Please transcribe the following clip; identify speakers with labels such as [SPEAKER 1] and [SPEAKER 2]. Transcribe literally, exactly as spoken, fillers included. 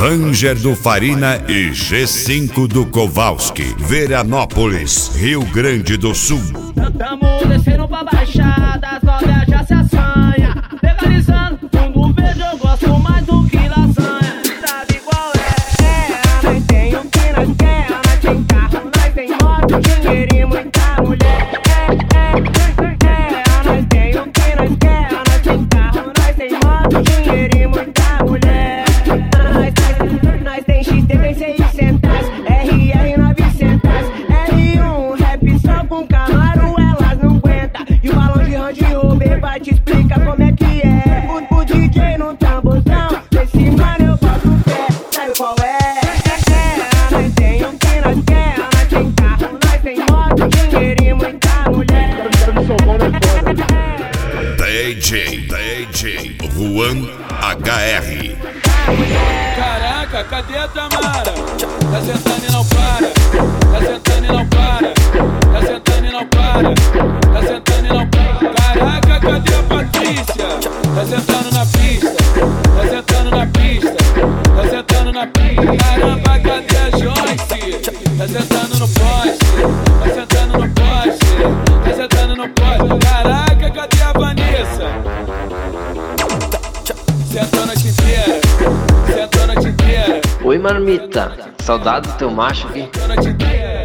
[SPEAKER 1] Ranger do Farina e G cinco do Kowalski, Veranópolis, Rio Grande do Sul.
[SPEAKER 2] Tamo descendo pra baixada, as novias já se assanha. Legalizando, fundo verde eu gosto mais do que lasanha. Sabe qual é? É, nós tem o que nós quer. Nós tem carro, nós tem moto, dinheiro e muita mulher. É, é, é, nós tem o que nós quer. Nós tem carro, nós tem moto, dinheiro e muita mulher. Nós, nós, nós tem X T, tem seiscentos, R R novecentos, R um, rap só com Camaro, elas não aguentam. E o balão de Range Rover vai te explicar como é que é. O, o D J no tamborzão, nesse mano eu boto o pé, sabe qual é? Nós tem o que nós quer, nós tem carro, nós tem moto, dinheiro e muita mulher.
[SPEAKER 1] D J, D J, Juan H R.
[SPEAKER 3] Caraca, cadê a Tamara? Tá sentando e não para, tá sentando e não para, tá sentando e não para, tá sentando e não para. Caraca, cadê a Patrícia? Tá sentando na pista, tá sentando na pista, tá sentando na pista. Caramba, cadê a Joyce? Tá sentando no poste, tá sentando no poste, tá sentando no poste. Caraca, cadê a Vanessa? Sentou a noite inteira, sentou a noite inteira.
[SPEAKER 4] Oi, marmita, saudade do teu macho aqui.
[SPEAKER 3] Sentou a noite inteira.